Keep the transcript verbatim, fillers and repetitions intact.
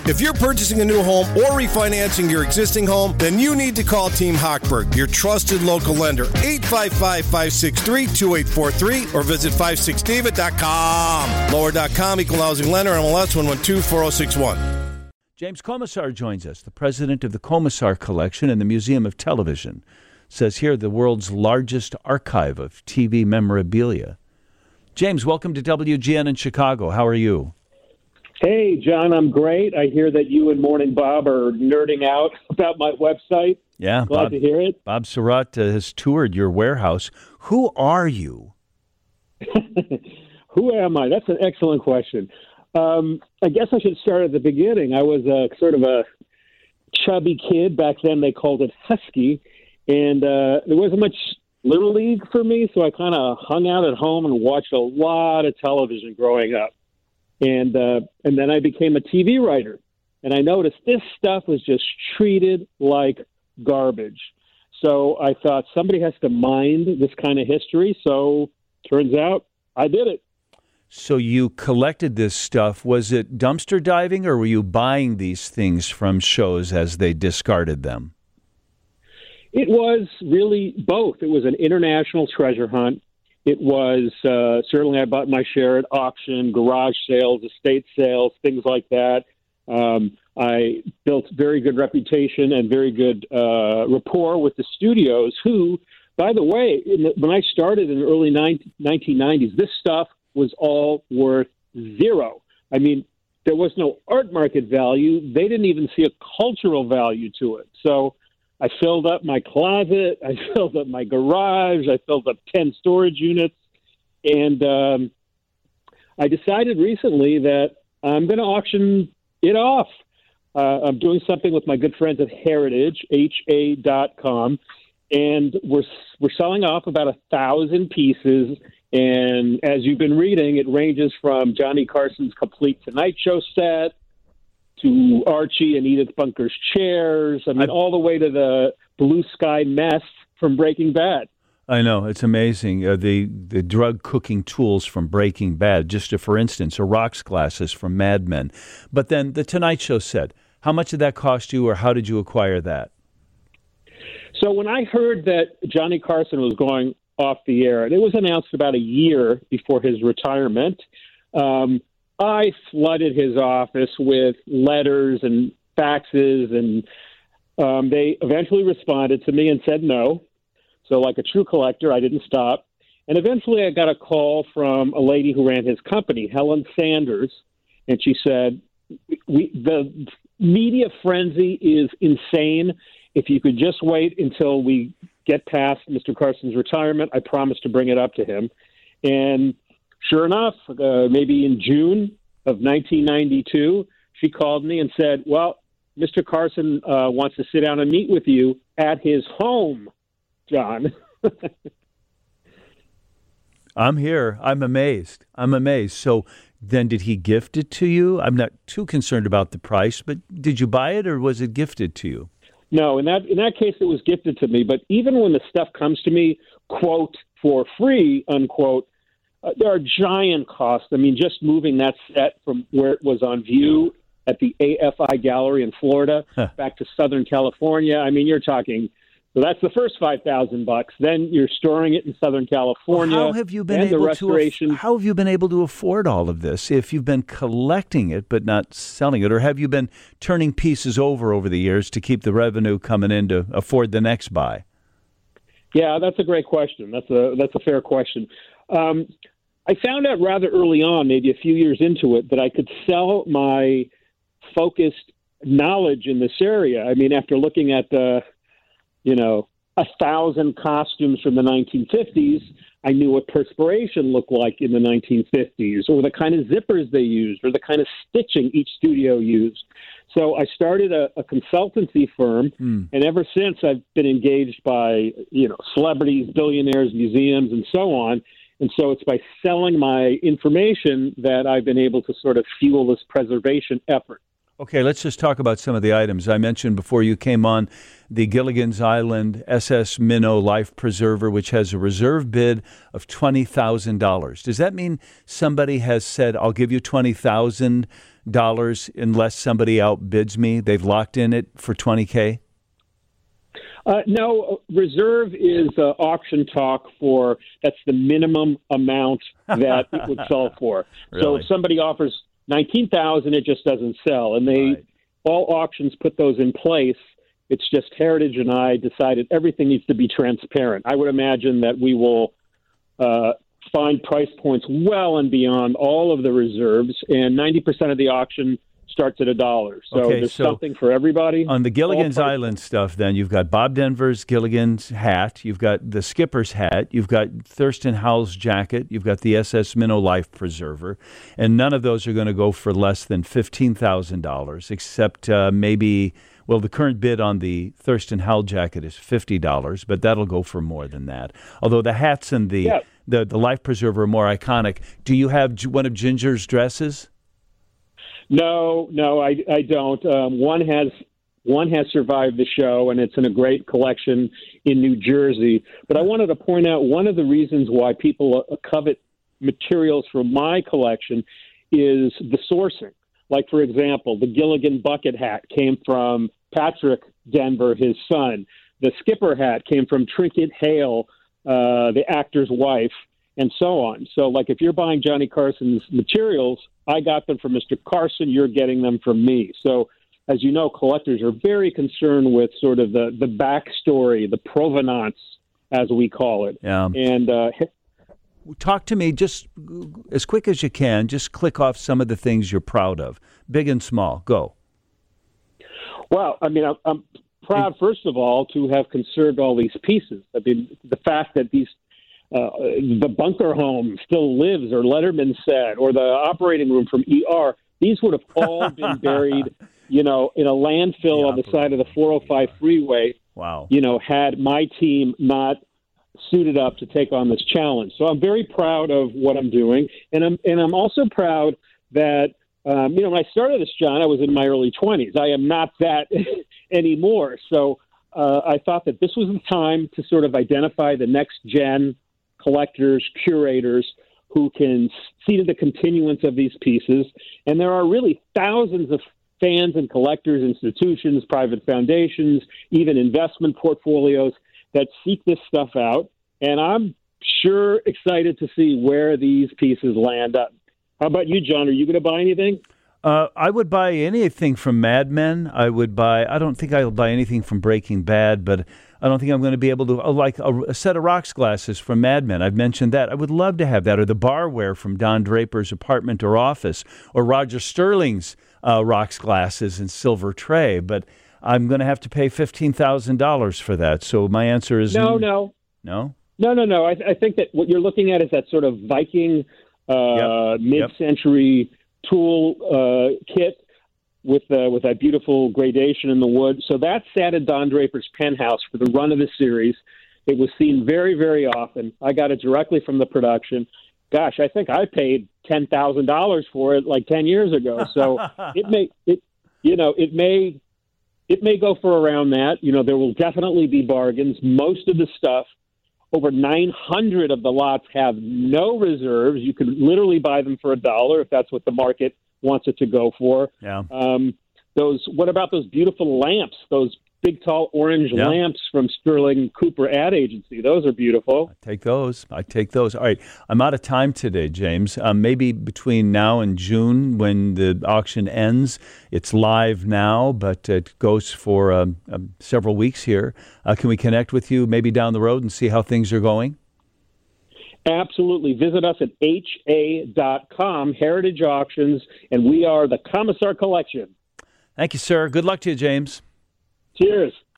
If you're purchasing a new home or refinancing your existing home, then you need to call Team Hochberg, your trusted local lender. eight five five, five six three, two eight four three or visit five six david dot com. Lower dot com, Equal Housing Lender, M L S one one two, four zero six one. James Comisar joins us, the president of the Comisar Collection and the Museum of Television. Says here the world's largest archive of T V memorabilia. James, welcome to W G N in Chicago. How are you? Hey, John, I'm great. I hear that you and Morning Bob are nerding out about my website. Yeah. Glad Bob, to hear it. Bob Surratt uh, has toured your warehouse. Who are you? Who am I? That's an excellent question. Um, I guess I should start at the beginning. I was a sort of a chubby kid. Back then they called it husky. And uh, there wasn't much Little League for me, so I kind of hung out at home and watched a lot of television growing up. And uh, and then I became a T V writer. And I noticed this stuff was just treated like garbage. So I thought somebody has to mind this kind of history. So turns out I did it. So you collected this stuff. Was it dumpster diving, or were you buying these things from shows as they discarded them? It was really both. It was an international treasure hunt. It was uh, certainly I bought my share at auction, garage sales, estate sales, things like that. Um, I built very good reputation and very good uh, rapport with the studios who, by the way, in the, when I started in the early nineteen nineties, this stuff was all worth zero. I mean, there was no art market value. They didn't even see a cultural value to it. So I filled up my closet. I filled up my garage. I filled up ten storage units. And um, I decided recently that I'm going to auction it off. Uh, I'm doing something with my good friends at Heritage, H A dot com, and we're we're selling off about a thousand pieces. And as you've been reading, it ranges from Johnny Carson's complete Tonight Show set to Archie and Edith Bunker's chairs. I mean, I, all the way to the blue sky mess from Breaking Bad. I know. It's amazing. Uh, the, the drug cooking tools from Breaking Bad, just a, for instance, or rocks glasses from Mad Men. But then the Tonight Show set, how much did that cost you, or how did you acquire that? So when I heard that Johnny Carson was going off the air, and it was announced about a year before his retirement, um, I flooded his office with letters and faxes, and um, they eventually responded to me and said no. So like a true collector, I didn't stop. And eventually I got a call from a lady who ran his company, Helen Sanders, and she said, "We the media frenzy is insane. If you could just wait until we get past Mister Carson's retirement, I promise to bring it up to him." And sure enough, uh, maybe in June of nineteen ninety-two, she called me and said, "Well, Mister Carson uh, wants to sit down and meet with you at his home, John." I'm here. I'm amazed. I'm amazed. So then did he gift it to you? I'm not too concerned about the price, but did you buy it, or was it gifted to you? No, in that in that case, it was gifted to me. But even when the stuff comes to me, quote, for free, unquote, uh, there are giant costs. I mean, just moving that set from where it was on view at the A F I Gallery in Florida huh. back to Southern California. I mean, you're talking. So that's the first five thousand bucks. Then you're storing it in Southern California. Well, how have you been and able the restoration. to? How have you been able to afford all of this if you've been collecting it but not selling it, or have you been turning pieces over over the years to keep the revenue coming in to afford the next buy? Yeah, that's a great question. That's a that's a fair question. Um, I found out rather early on, maybe a few years into it, that I could sell my focused knowledge in this area. I mean, after looking at the you know, a thousand costumes from the nineteen fifties, I knew what perspiration looked like in the nineteen fifties, or the kind of zippers they used, or the kind of stitching each studio used. So I started a, a consultancy firm, mm. and ever since I've been engaged by, you know, celebrities, billionaires, museums, and so on. And so it's by selling my information that I've been able to sort of fuel this preservation effort. Okay, let's just talk about some of the items. I mentioned before you came on the Gilligan's Island S S Minnow Life Preserver, which has a reserve bid of twenty thousand dollars. Does that mean somebody has said, I'll give you twenty thousand dollars unless somebody outbids me? They've locked in it for twenty K? Uh, no, reserve is uh, auction talk for, that's the minimum amount that it would sell for. Really? So if somebody offers nineteen thousand dollars, it just doesn't sell. And they, Right. all auctions put those in place. It's just Heritage and I decided everything needs to be transparent. I would imagine that we will uh, find price points well and beyond all of the reserves, and ninety percent of the auction starts at a dollar. So Okay, there's so something for everybody. On the Gilligan's All price- Island stuff, then, you've got Bob Denver's Gilligan's hat, you've got the skipper's hat, you've got Thurston Howell's jacket, you've got the S S Minnow Life Preserver, and none of those are going to go for less than fifteen thousand dollars, except uh, maybe, well, the current bid on the Thurston Howell jacket is fifty dollars, but that'll go for more than that. Although the hats and the, Yeah. the, the Life Preserver are more iconic. Do you have G- one of Ginger's dresses? No, no, I, I don't. Um, one has one has survived the show, and it's in a great collection in New Jersey. But I wanted to point out one of the reasons why people uh, covet materials from my collection is the sourcing. Like, for example, the Gilligan bucket hat came from Patrick Denver, his son. The skipper hat came from Trinket Hale, uh, the actor's wife, and so on. So, like, if you're buying Johnny Carson's materials, I got them from Mister Carson, you're getting them from me. So, as you know, collectors are very concerned with sort of the, the backstory, the provenance, as we call it. Yeah. And uh, Talk to me just as quick as you can. Just click off some of the things you're proud of, big and small. Go. Well, I mean, I'm, I'm proud, first of all, to have conserved all these pieces. I mean, the fact that these uh, the bunker home still lives, or Letterman said, or the operating room from E R, these would have all been buried, you know, in a landfill The on the side of the four oh five freeway. Wow. You know, had my team not suited up to take on this challenge. So I'm very proud of what I'm doing, and I'm and I'm also proud that um, you know, when I started this, John, I was in my early twenties. I am not that anymore. So uh, I thought that this was the time to sort of identify the next gen collectors, curators who can see to the continuance of these pieces. And there are really thousands of fans and collectors, institutions, private foundations, even investment portfolios that seek this stuff out. And I'm sure excited to see where these pieces land up. How about you, John? Are you going to buy anything? Uh, I would buy anything from Mad Men. I would buy, I don't think I'll buy anything from Breaking Bad, but I don't think I'm going to be able to, uh, like a, a set of rocks glasses from Mad Men. I've mentioned that. I would love to have that, or the barware from Don Draper's apartment or office, or Roger Sterling's uh, rocks glasses and silver tray, but I'm going to have to pay fifteen thousand dollars for that. So my answer is No, no. No? No, no, no. I, I think that what you're looking at is that sort of Viking uh, Yep. mid-century tool uh, kit with uh, with that beautiful gradation in the wood. So that sat at Don Draper's penthouse for the run of the series. It was seen very, very often. I got it directly from the production. Gosh, I think I paid ten thousand dollars for it like ten years ago. So it may, it, you know, it may, it may go for around that. You know, there will definitely be bargains. Most of the stuff, over nine hundred of the lots have no reserves. You could literally buy them for a dollar if that's what the market wants it to go for. Yeah. Um, those. What about those beautiful lamps? Those big, tall orange Yeah. lamps from Sterling Cooper Ad Agency. Those are beautiful. Take those. I take those. All right. I'm out of time today, James. Um, maybe between now and June, when the auction ends, it's live now, but it goes for um, um, several weeks here. Uh, can we connect with you maybe down the road and see how things are going? Absolutely. Visit us at H A dot com, Heritage Auctions, and we are the Commissar Collection. Thank you, sir. Good luck to you, James. Cheers.